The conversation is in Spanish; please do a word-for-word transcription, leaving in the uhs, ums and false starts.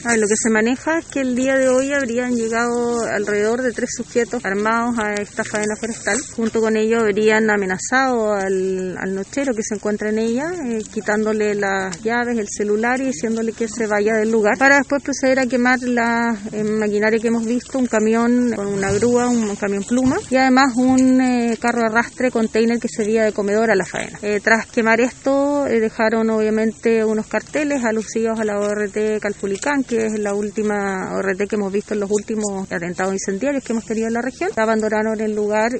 A ver, lo que se maneja es que el día de hoy habrían llegado alrededor de tres sujetos armados a esta faena forestal. Junto con ellos habrían amenazado al, al nochero que se encuentra en ella, eh, quitándole las llaves, el celular y diciéndole que se vaya del lugar, para después proceder a quemar la eh, maquinaria que hemos visto, un camión con una grúa, un, un camión pluma y además un eh, carro arrastre container que servía de comedor a la faena. Eh, tras quemar esto, eh, dejaron obviamente unos carteles alusivos a la O R T Calpulicán, que es la última O R T que hemos visto en los últimos atentados incendiarios que hemos tenido en la región. Abandonaron el lugar